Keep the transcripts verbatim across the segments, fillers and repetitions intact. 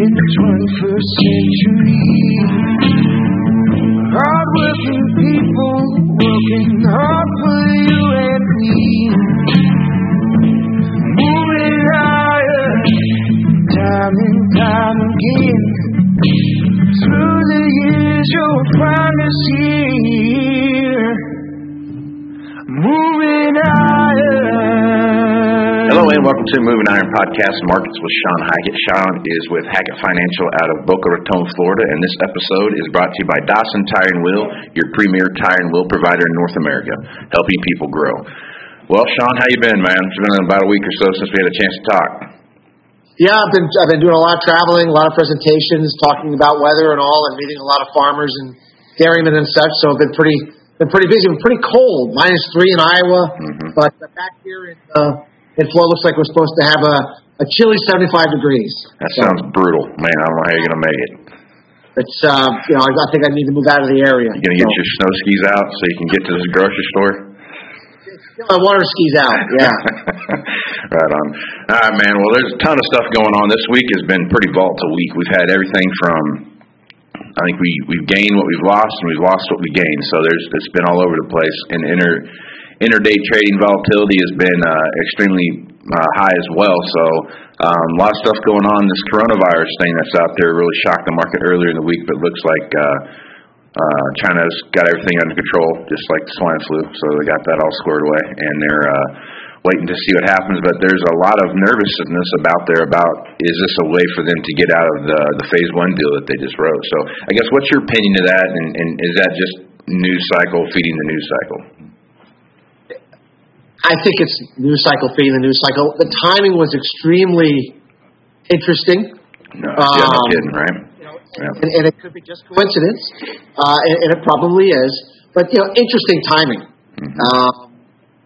in the twenty-first century. Hard-working people working hard for you and me. Moving higher, time and time again. Through the years you'll find us here. Moving Iron. Hello and welcome to Moving Iron Podcast Markets with Sean Hackett. Sean is with Hackett Financial out of Boca Raton, Florida, and this episode is brought to you by Dawson Tire and Wheel, your premier tire and wheel provider in North America, helping people grow. Well, Sean, how you been, man? It's been about a week or so since we had a chance to talk. Yeah, I've been I've been doing a lot of traveling, a lot of presentations, talking about weather and all, and meeting a lot of farmers and dairymen and such. So I've been pretty been pretty busy. Been pretty cold, minus three in Iowa, mm-hmm. but back here in uh, in Florida looks like we're supposed to have a, a chilly seventy-five degrees. That so, sounds brutal, man. I don't know how you're gonna make it. It's uh, you know I, I think I need to move out of the area. You gonna get so. your snow skis out so you can get to this grocery store? Get my water skis out, yeah. Right on. All right, man. Well, there's a ton of stuff going on. This week has been pretty volatile week. We've had everything from, I think we, we've gained what we've lost, and we've lost what we gained. So there's it's been all over the place. And inter, inter-day trading volatility has been uh, extremely uh, high as well. So um, a lot of stuff going on. This coronavirus thing that's out there really shocked the market earlier in the week, but it looks like uh, Uh, China's got everything under control, just like the swine flu, so they got that all squared away, and they're uh, waiting to see what happens. But there's a lot of nervousness about there about, is this a way for them to get out of the, the phase one deal that they just wrote? So I guess what's your opinion of that, and, and is that just news cycle feeding the news cycle? I think it's news cycle feeding the news cycle. The timing was extremely interesting. No, um, yeah, no kidding, right? Yeah. And, and it could be just coincidence, uh, and, and it probably is. But you know, interesting timing. Mm-hmm. Um,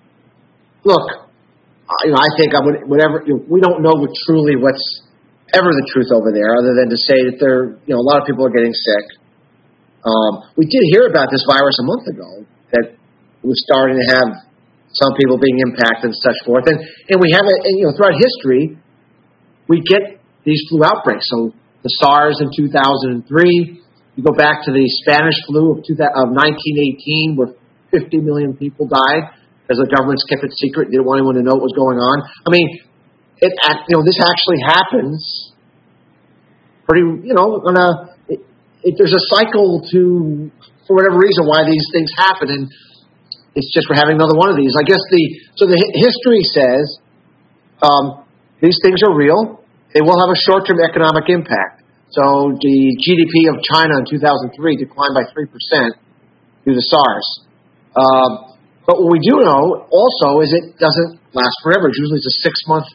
look, uh, you know, I think I would whatever you know, we don't know what truly what's ever the truth over there, other than to say that there, you know, a lot of people are getting sick. Um, we did hear about this virus a month ago that was starting to have some people being impacted and such forth, and and we have it. And, you know, throughout history, we get these flu outbreaks. So the SARS in two thousand three. You go back to the Spanish flu of, of nineteen eighteen, where fifty million people died because the governments kept it secret, didn't want anyone to know what was going on. I mean, it you know this actually happens. Pretty, you know, on a it, it, there's a cycle to, for whatever reason, why these things happen, and it's just we're having another one of these. I guess the so the history says um, these things are real. They will have a short-term economic impact. So the G D P of China in two thousand three declined by three percent due to SARS. Uh, but what we do know also is it doesn't last forever. Usually it's a six-month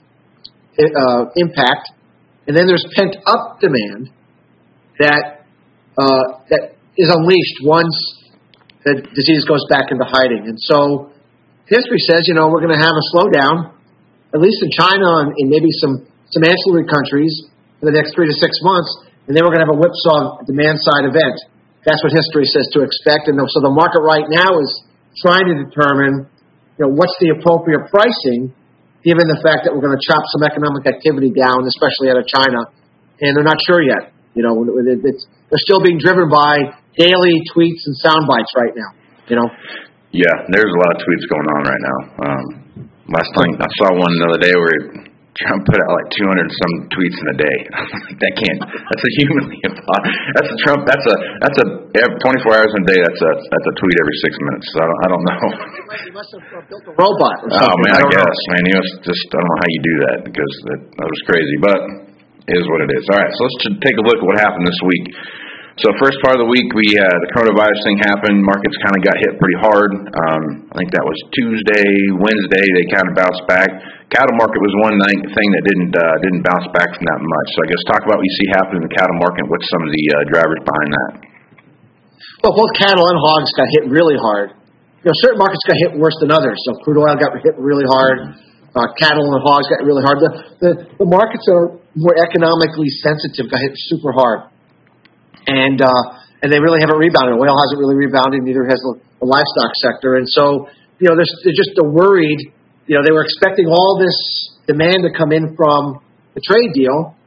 uh, impact. And then there's pent-up demand that uh, that is unleashed once the disease goes back into hiding. And so history says, you know, we're going to have a slowdown, at least in China and, and maybe some some ancillary countries for the next three to six months, and then we're going to have a whipsaw demand-side event. That's what history says to expect. And so the market right now is trying to determine, you know, what's the appropriate pricing, given the fact that we're going to chop some economic activity down, especially out of China, and they're not sure yet. You know, it's, they're still being driven by daily tweets and sound bites right now. You know. Yeah, there's a lot of tweets going on right now. Um, last time I saw one the other day where Trump put out like two hundred some tweets in a day. That can't. That's a humanly impossible. That's a Trump. That's a. That's a. twenty-four hours in a day. That's a. That's a tweet every six minutes. So I don't. I don't know. He must have built a robot. Or something. Oh man, I, I guess. Know. Man, he must just. I don't know how you do that because that, that was crazy. But it is what it is. All right. So let's take a look at what happened this week. So first part of the week, we uh, the coronavirus thing happened. Markets kind of got hit pretty hard. Um, I think that was Tuesday, Wednesday. They kind of bounced back. Cattle market was one thing that didn't uh, didn't bounce back from that much. So I guess talk about what you see happening in the cattle market. What's some of the uh, drivers behind that? Well, both cattle and hogs got hit really hard. You know, certain markets got hit worse than others. So crude oil got hit really hard. Uh, cattle and hogs got really hard. The, the the markets that are more economically sensitive got hit super hard. And uh, and they really haven't rebounded. Oil hasn't really rebounded, neither has the, the livestock sector. And so, you know, they're, they're just they're worried. You know, they were expecting all this demand to come in from the trade deal,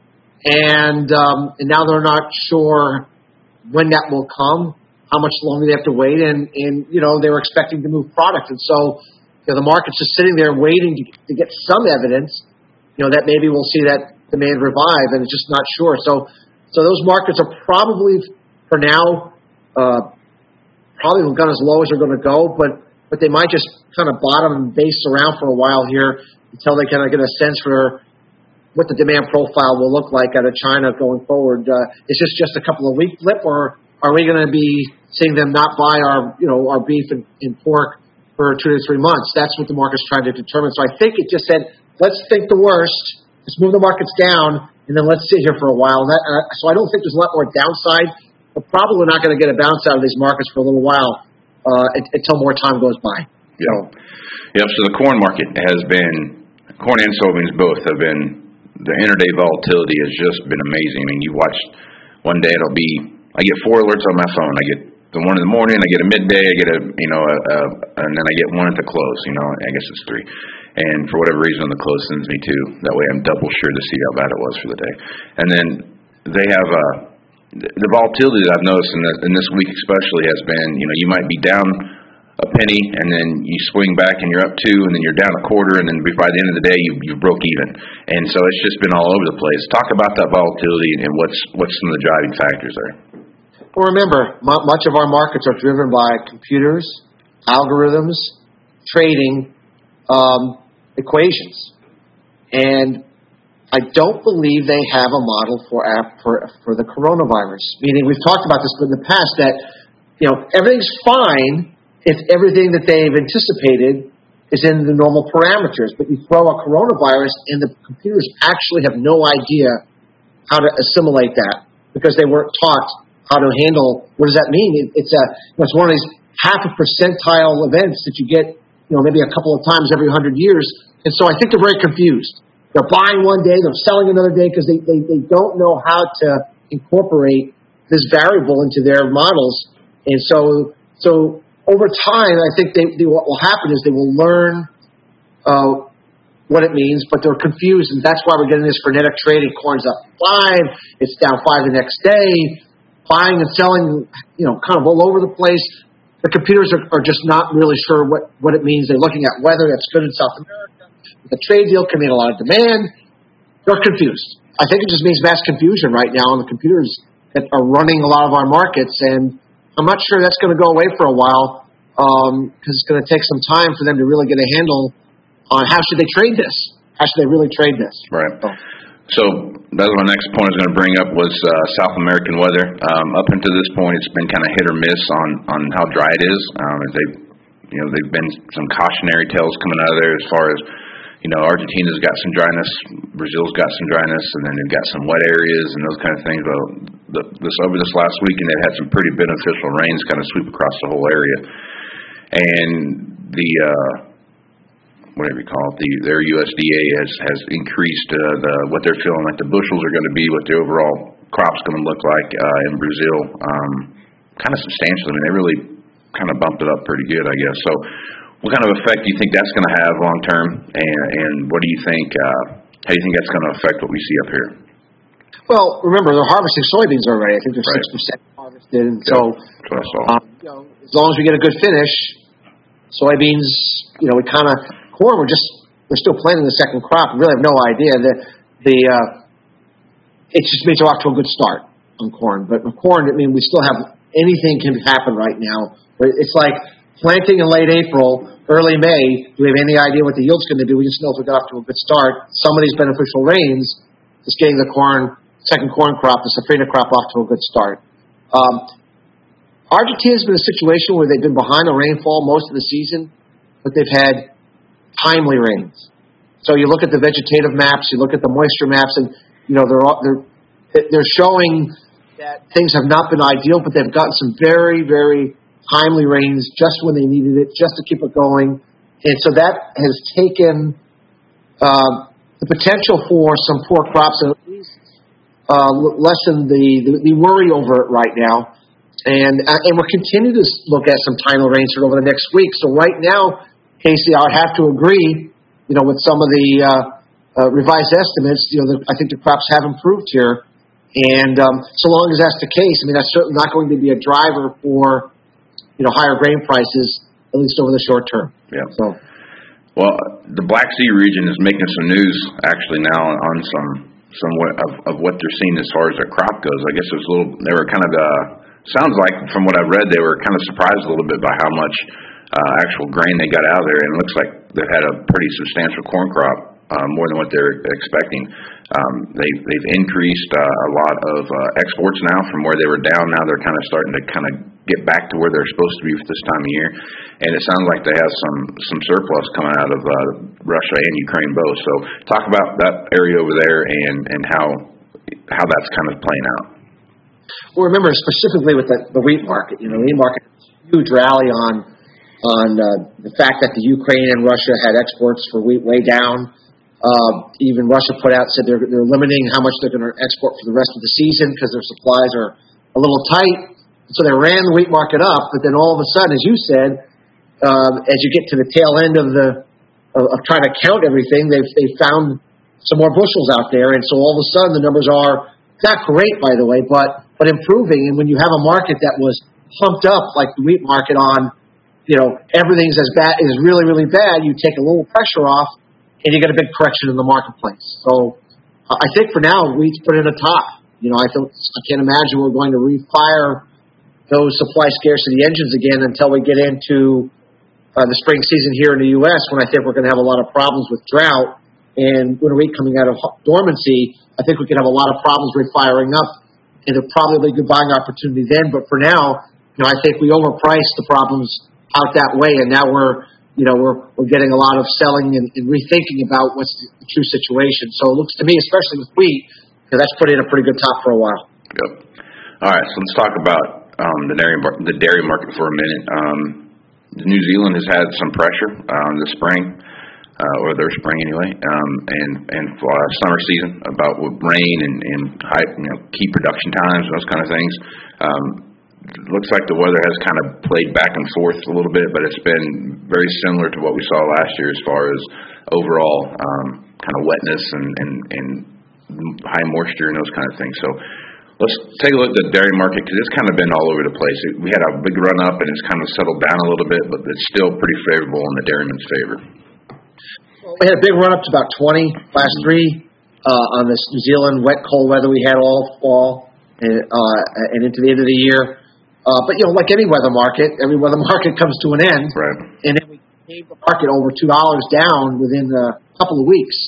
and um, and now they're not sure when that will come, how much longer they have to wait, and, and you know, they were expecting to move product. And so, you know, the market's just sitting there waiting to, to get some evidence, you know, that maybe we'll see that demand revive, and it's just not sure. So, so those markets are probably, for now, uh, probably gone as low as they're going to go, but, but they might just kind of bottom and base around for a while here until they kind of get a sense for what the demand profile will look like out of China going forward. Uh, is this just a couple of week blip, or are we going to be seeing them not buy our, you know, our beef and, and pork for two to three months? That's what the market's trying to determine. So I think it just said, let's think the worst, let's move the markets down, and then let's sit here for a while. That, uh, so I don't think there's a lot more downside. We're probably not going to get a bounce out of these markets for a little while uh, until more time goes by. Yeah. Yep. So the corn market has been, corn and soybeans both have been, the intraday volatility has just been amazing. I mean, you watch one day it'll be, I get four alerts on my phone. I get the one in the morning, I get a midday, I get a, you know, a, a, and then I get one at the close, you know, I guess it's three. And for whatever reason, the close sends me two. That way I'm double sure to see how bad it was for the day. And then they have, uh, the volatility that I've noticed in, the, in this week especially has been, you know, you might be down a penny, and then you swing back and you're up two, and then you're down a quarter, and then by the end of the day you you broke even. And so it's just been all over the place. Talk about that volatility and what's what's some of the driving factors there. Well, remember, m- much of our markets are driven by computers, algorithms, trading, um, equations, and I don't believe they have a model for for for the coronavirus. Meaning, we've talked about this in the past that, you know, everything's fine if everything that they've anticipated is in the normal parameters. But you throw a coronavirus, and the computers actually have no idea how to assimilate that because they weren't taught how to handle, what does that mean? It, it's a it's one of these half a percentile events that you get, you know, maybe a couple of times every hundred years. And so I think they're very confused. They're buying one day, they're selling another day because they, they, they don't know how to incorporate this variable into their models. And so so over time, I think they, they, what will happen is they will learn uh, what it means, but they're confused, and that's why we're getting this frenetic trading. Corn's up five, it's down five the next day, buying and selling, you know, kind of all over the place. The computers are, are just not really sure what, what it means. They're looking at weather that's good in South America. The trade deal can mean a lot of demand. They're confused. I think it just means mass confusion right now on the computers that are running a lot of our markets, and I'm not sure that's going to go away for a while because um, it's going to take some time for them to really get a handle on how should they trade this. How should they really trade this? Right. So that was my next point I was going to bring up was uh, South American weather. Um, up until this point, it's been kind of hit or miss on, on how dry it is. Um, they, you know, they've been some cautionary tales coming out of there as far as, you know, Argentina's got some dryness, Brazil's got some dryness, and then they've got some wet areas and those kind of things. Well, the, this over this last weekend, they've had some pretty beneficial rains kind of sweep across the whole area. And the uh, whatever you call it, the, their U S D A has has increased uh, the what they're feeling like the bushels are going to be, what the overall crop's going to look like uh, in Brazil, um, kind of substantially. I mean, they really kind of bumped it up pretty good, I guess. So, what kind of effect do you think that's going to have long term, and and what do you think? Uh, how do you think that's going to affect what we see up here? Well, remember they're harvesting soybeans already. I think they're six right. percent harvested, and yeah, so that's what I saw. Um, you know, as long as we get a good finish, soybeans, you know, we kind of corn. We're just we're still planting the second crop. We really have no idea that the uh, it just means we're off to a good start on corn. But with corn, I mean, we still have anything can happen right now. It's like planting in late April, early May. Do we have any idea what the yield's going to do? We just know if we got off to a good start. Some of these beneficial rains is getting the corn second corn crop, the safrinha crop, off to a good start. Um, Argentina's been a situation where they've been behind the rainfall most of the season, but they've had timely rains. So you look at the vegetative maps, you look at the moisture maps, and you know they're they're they're showing that things have not been ideal, but they've gotten some very very timely rains just when they needed it, just to keep it going, and so that has taken uh, the potential for some poor crops, at least uh, lessen the, the the worry over it right now. And uh, and we'll continue to look at some timely rains over the next week. So right now, Casey, I would have to agree, you know, with some of the uh, uh, revised estimates, you know, the, I think the crops have improved here. And um, so long as that's the case, I mean, that's certainly not going to be a driver for, you know, higher grain prices, at least over the short term. Yeah. So, well, the Black Sea region is making some news actually now on some somewhat of, of what they're seeing as far as their crop goes. I guess it was a little. They were kind of. Uh, sounds like from what I've read, they were kind of surprised a little bit by how much uh, actual grain they got out of there, and it looks like they've had a pretty substantial corn crop. Uh, more than what they're expecting. Um, they, they've increased uh, a lot of uh, exports now from where they were down. Now they're kind of starting to kind of get back to where they're supposed to be for this time of year. And it sounds like they have some, some surplus coming out of uh, Russia and Ukraine both. So talk about that area over there and, and how how that's kind of playing out. Well, remember specifically with the, the wheat market. You know, the wheat market has a huge rally on on uh, the fact that the Ukraine and Russia had exports for wheat way down. Uh, even Russia put out, said they're, they're limiting how much they're going to export for the rest of the season because their supplies are a little tight. So they ran the wheat market up, but then all of a sudden, as you said, uh, as you get to the tail end of the of, of trying to count everything, they've they found some more bushels out there, and so all of a sudden the numbers are not great, by the way, but but improving. And when you have a market that was pumped up like the wheat market on, you know, everything's as bad is really really bad, you take a little pressure off. And you get a big correction in the marketplace. So uh, I think for now, wheat's put in a top. You know, I, don't, I can't imagine we're going to refire those supply scarcity engines again until we get into uh, the spring season here in the U S, when I think we're going to have a lot of problems with drought and winter wheat coming out of dormancy. I think we could have a lot of problems refiring up, and there'll probably be a good buying opportunity then. But for now, you know, I think we overpriced the problems out that way, and now we're You know, we're we're getting a lot of selling and, and rethinking about what's the, the true situation. So it looks to me, especially with wheat, that that's put in a pretty good top for a while. Yep. All right, so let's talk about um, the dairy the dairy market for a minute. Um, New Zealand has had some pressure um, this spring, uh, or their spring anyway, um, and and uh, summer season about with rain and, and high, you know, key production times and those kind of things. Um, It looks like the weather has kind of played back and forth a little bit, but it's been very similar to what we saw last year as far as overall um, kind of wetness and, and, and high moisture and those kind of things. So let's take a look at the dairy market, because it's kind of been all over the place. We had a big run up and it's kind of settled down a little bit, but it's still pretty favorable in the dairyman's favor. Well, we had a big run up to about twenty last three uh, on this New Zealand wet, cold weather we had all fall and, uh, and into the end of the year. Uh, but, you know, like any weather market, every weather market comes to an end. Right. And then we gave the market over two dollars down within a couple of weeks.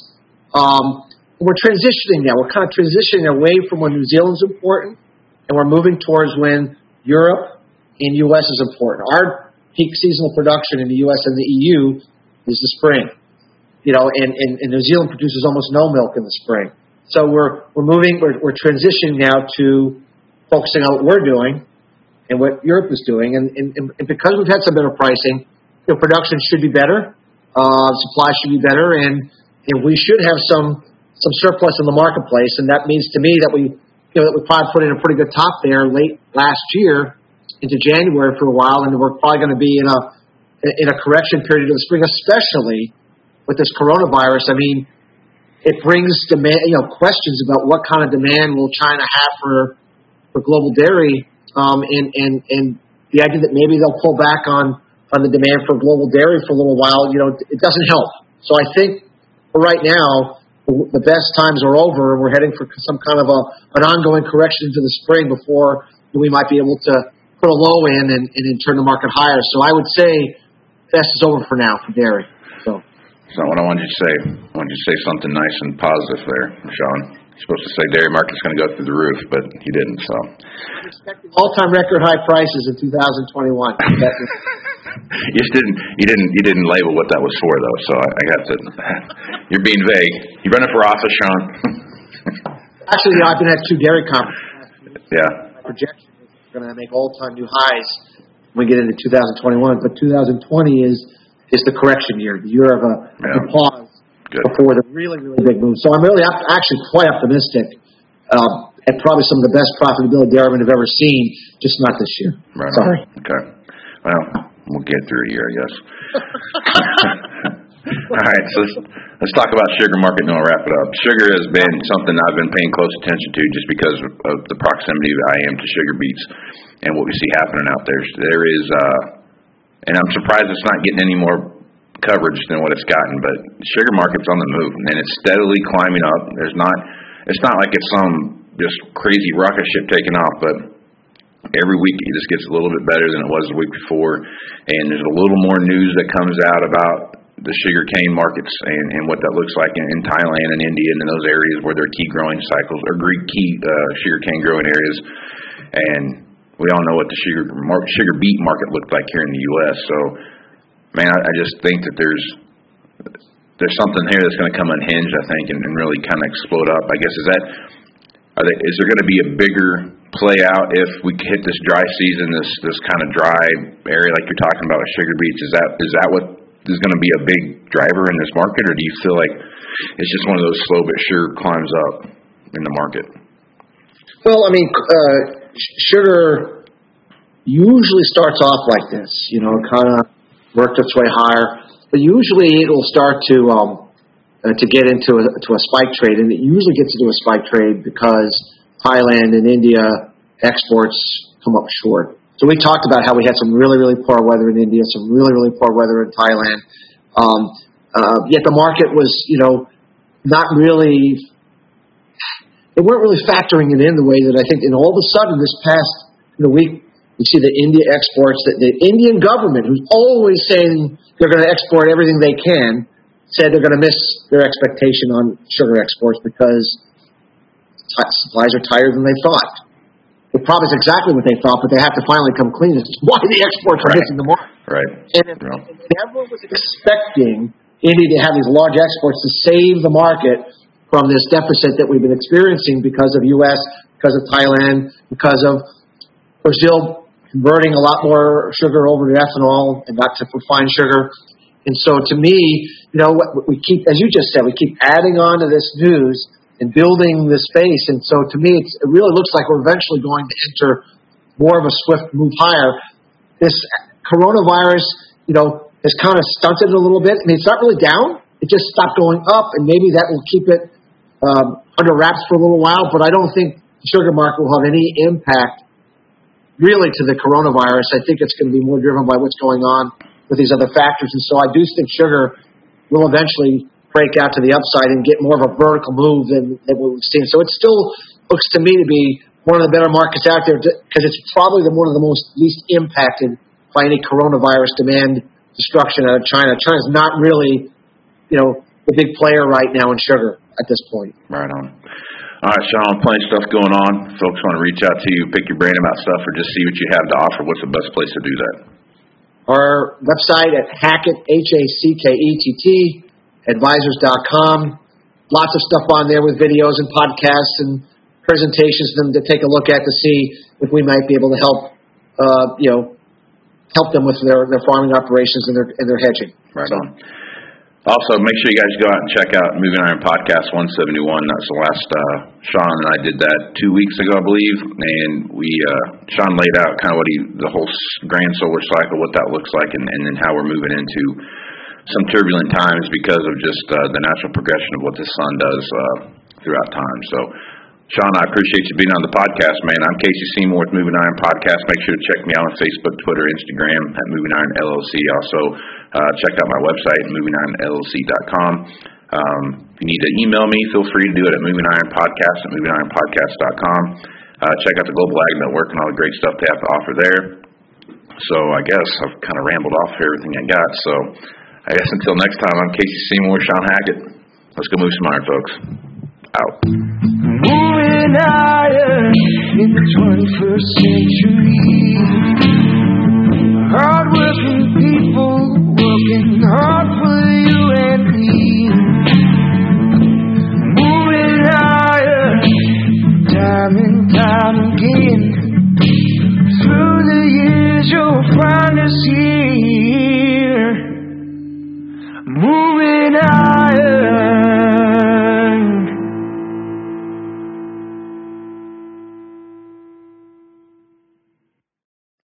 Um, we're transitioning now. We're kind of transitioning away from when New Zealand's important, and we're moving towards when Europe and U S is important. Our peak seasonal production in the U S and the E U is the spring. You know, and, and, and New Zealand produces almost no milk in the spring. So we're we're moving, we're, we're transitioning now to focusing on what we're doing and what Europe is doing. And, and, and because we've had some better pricing, you know, production should be better, uh, supply should be better, and, and we should have some some surplus in the marketplace. And that means to me that we, you know, that we probably put in a pretty good top there late last year into January for a while, and we're probably going to be in a in a correction period of the spring, especially with this coronavirus. I mean, it brings demand, you know, questions about what kind of demand will China have for for global dairy. Um, and, and, and the idea that maybe they'll pull back on, on the demand for global dairy for a little while, you know, it doesn't help. So I think for right now, the best times are over, and we're heading for some kind of a an ongoing correction into the spring before we might be able to put a low in and, and then turn the market higher. So I would say best is over for now for dairy. So That's not what I wanted you to say. I wanted you to say something nice and positive there, Sean. You're supposed to say dairy market's going to go through the roof, but you didn't. So I'm expecting all-time record high prices in two thousand twenty-one. you just didn't. You didn't. You didn't label what that was for, though. So I, I got to. You're being vague. You running for office, Sean? Actually, you know, I've been at two dairy conferences. Yeah. My projection is we're going to make all-time new highs when we get into two thousand twenty-one. But two thousand twenty is is the correction year, the year of a, yeah. a pause. Good. Before the really, really big move. So I'm really op- actually quite optimistic uh, at probably some of the best profitability dairymen have ever seen, just not this year. Right. Sorry. Okay. Well, we'll get through a year, I guess. All right, so let's, let's talk about sugar market and then we'll wrap it up. Sugar has been something I've been paying close attention to just because of, of the proximity that I am to sugar beets and what we see happening out there. There is, uh, and I'm surprised it's not getting any more coverage than what it's gotten, but sugar market's on the move and it's steadily climbing up. There's not, it's not like it's some just crazy rocket ship taking off, but every week it just gets a little bit better than it was the week before, and there's a little more news that comes out about the sugar cane markets and, and what that looks like in, in Thailand and India and in those areas where there are key growing cycles or key uh, sugar cane growing areas. And we all know what the sugar sugar beet market looked like here in the U S. So, man, I, I just think that there's there's something here that's going to come unhinged, I think, and, and really kind of explode up. I guess is that are they, is there going to be a bigger play out if we hit this dry season, this this kind of dry area like you're talking about with sugar beets? Is that is that what is going to be a big driver in this market, or do you feel like it's just one of those slow but sure climbs up in the market? Well, I mean, uh, sugar usually starts off like this, you know, kind of worked its way higher, but usually it'll start to um, uh, to get into a, to a spike trade, and it usually gets into a spike trade because Thailand and India exports come up short. So we talked about how we had some really, really poor weather in India, some really, really poor weather in Thailand. Um, uh, yet the market was, you know, not really, they weren't really factoring it in the way that I think, and all of a sudden this past you know, week, we see the India exports, that the Indian government, who's always saying they're going to export everything they can, said they're going to miss their expectation on sugar exports because supplies are tighter than they thought. They promised exactly what they thought, but they have to finally come clean. It's why the exports are right. missing the market. Right. And if, yeah. if everyone was expecting India to have these large exports to save the market from this deficit that we've been experiencing because of U S, because of Thailand, because of Brazil converting a lot more sugar over to ethanol and not to refined sugar. And so to me, you know, we keep, as you just said, we keep adding on to this news and building the space. And so to me, it's, it really looks like we're eventually going to enter more of a swift move higher. This coronavirus, you know, has kind of stunted it a little bit. I mean, it's not really down. It just stopped going up, and maybe that will keep it um, under wraps for a little while. But I don't think the sugar market will have any impact really to the coronavirus. I think it's going to be more driven by what's going on with these other factors. And so I do think sugar will eventually break out to the upside and get more of a vertical move than, than what we've seen. So it still looks to me to be one of the better markets out there because it's probably the, one of the most least impacted by any coronavirus demand destruction out of China. China's not really, you know, the big player right now in sugar at this point. Right on. All right, Sean, plenty of stuff going on. Folks want to reach out to you, pick your brain about stuff, or just see what you have to offer. What's the best place to do that? Our website at Hackett, H A C K E T T, advisors dot com. Lots of stuff on there with videos and podcasts and presentations for them to take a look at to see if we might be able to help, uh, you know, help them with their, their farming operations and their and their hedging. Right so. on. Also, make sure you guys go out and check out Moving Iron Podcast one seventy-one. That's the last, uh, Sean and I did that two weeks ago, I believe, and we, uh, Sean laid out kind of what he, the whole grand solar cycle, what that looks like, and, and then how we're moving into some turbulent times because of just uh, the natural progression of what the sun does uh, throughout time. So, Sean, I appreciate you being on the podcast, man. I'm Casey Seymour with Moving Iron Podcast. Make sure to check me out on Facebook, Twitter, Instagram at Moving Iron L L C. Also, uh, check out my website, moving iron L L C dot com. Um, if you need to email me, feel free to do it at Moving Iron Podcast at moving iron podcast dot com. Uh, check out the Global Ag Network and all the great stuff they have to offer there. So I guess I've kind of rambled off everything I got. So I guess until next time, I'm Casey Seymour, Sean Hackett. Let's go move some iron, folks. Out. Moving iron in the twenty-first century. Hard-working people